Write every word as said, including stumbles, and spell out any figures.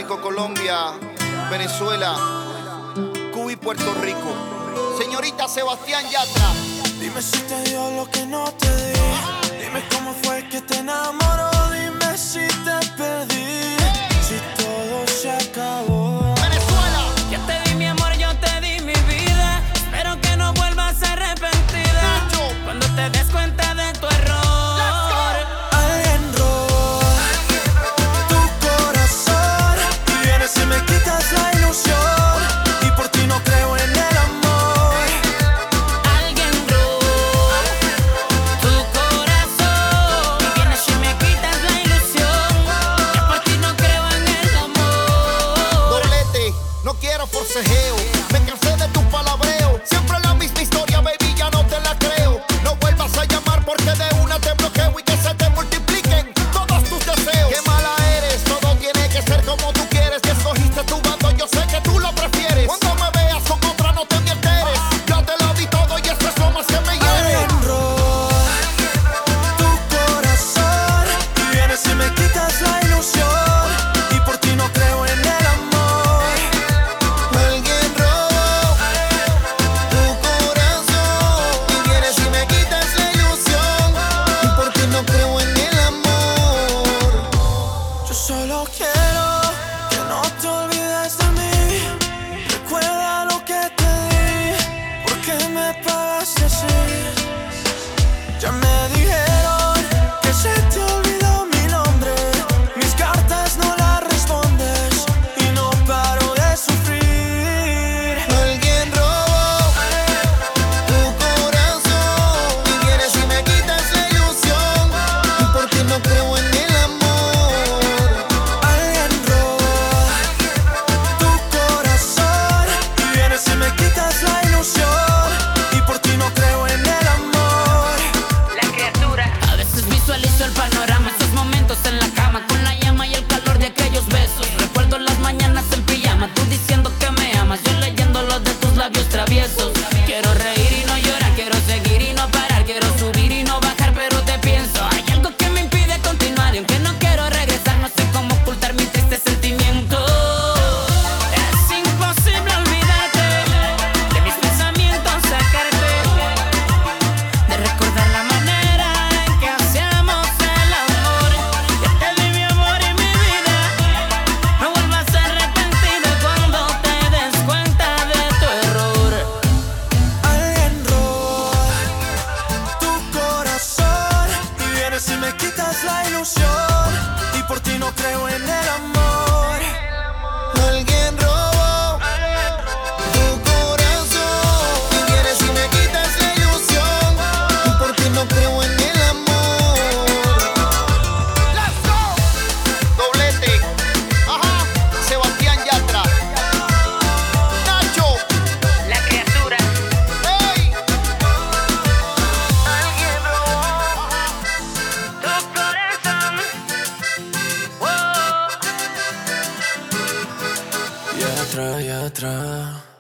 Rico, Colombia, Venezuela, Cuba y Puerto Rico. Señorita Sebastián Yatra. Dime si te dio lo que no te di. Dime cómo fue que te enamoró. Dime si te perdí. Si todo se acabó. Venezuela. Yo te di mi amor, yo te di mi vida. Espero que no vuelvas arrepentida. Nacho. Cuando te des cuenta de tu error. Alguien robó tu corazón y vienes y me quitas la ilusión. Y por ti no creo en el amor. Alguien robó tu corazón y vienes y me quitas la ilusión. Yo por ti no creo en el amor. Doblete, no quiero forcejeo. Me cansé de tu palabreo. Siempre la misma historia, baby, ya no te la creo. No vuelvas a llamar porque de una te bloqueo y que se te multipliquen todos tus deseos. Qué mala eres, todo tiene que ser como tú quieres. Que escogiste tu bando, yo sé que tú lo prefieres. Cuando me veas con otra no te me alteres. Yo te lo di todo y esto es lo más que me hiere. Alguien robó tu corazón y vienes y me quitas la ilusión. Y por ti no creo en el amor. Alguien robó tu corazón y vienes y me quitas la ilusión. Y por ti no creo en el amor. Yo solo quiero que no te olvides de mí. Recuerda lo que te di. ¿Por qué me pagaste así? Ya me dijeron que se te olvidó mi nombre. Mis cartas no las respondes y no paro de sufrir. Alguien robó tu corazón y vienes y me quitas la ilusión. Y por ti no creo en el amor. Alguien robó tu corazón y vienes y me quitas la ilusión. Y por ti no creo en el amor. La criatura. A veces visualizo el panorama, esos momentos en la cama con la llama y el calor de aquellos besos. Recuerdo las mañanas en pijama, tú diciendo que me amas, yo leyendo los de tus labios traviesos. Quiero reír y no llorar, quiero seguir y no parar, quiero subir y no bajar, pero te pienso. Hay algo que me impide continuar y aunque no quiero regresar, no sé cómo ocultar mi triste sentimiento. Es imposible olvidarte de mis pensamientos, sacarte de recordar la manera en que hacíamos el amor. Ya te di mi amor y mi vida. No vuelvas a arrepentirte cuando te des cuenta de tu error. Alguien robó tu corazón y vienes y me quitas la ilusión. Y por ti no creo en el amor. Alguien robó tu corazón y vienes y me quitas la ilusión. Y por ti no creo en el amor. Let's go. Doblete. Ajá. Sebastián Yatra. Nacho. La criatura. Hey. Alguien robó tu corazón. Wow. Y atrás, y atrás.